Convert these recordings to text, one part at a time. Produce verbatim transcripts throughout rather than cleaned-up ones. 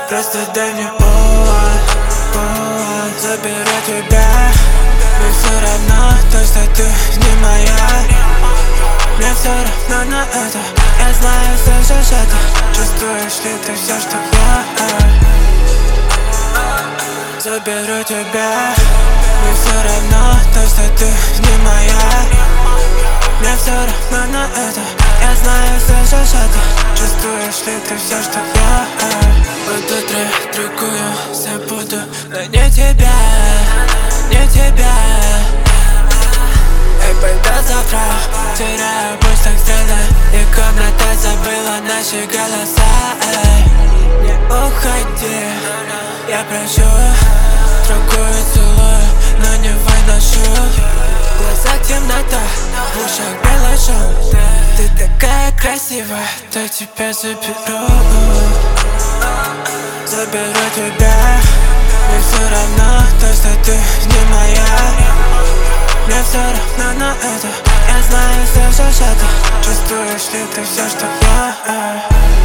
Просто дай мне повод, повод. Заберу тебя, мне все равно то, что ты не моя. Мне все равно на это, я знаю, слышишь это. Чувствуешь ли ты все, что я? Заберу тебя, мне все равно то, что ты не моя. Мне все равно на это, я знаю, слышишь это. Чувствуешь ли ты все, что я? Буду трекую, забуду, но не тебя, не тебя. Эй, до завтра, теряю пульс так стрелы, и комната забыла наши голоса. Эй, не уходи, я прошу, трогаю, целую, но не выношу. В глазах темнота, в ушах белый шум. Ты такая красивая, то тебя заберу. Заберу тебя, мне все равно то, что ты не моя. Мне все равно на это, я знаю, слышишь это. Чувствуешь ли ты все, что я?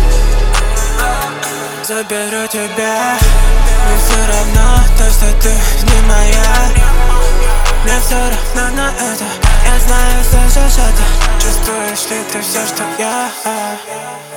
Заберу тебя, мне все равно то, что ты не моя. Мне все равно на это, я знаю, слышишь это. Чувствуешь ли ты все, что я?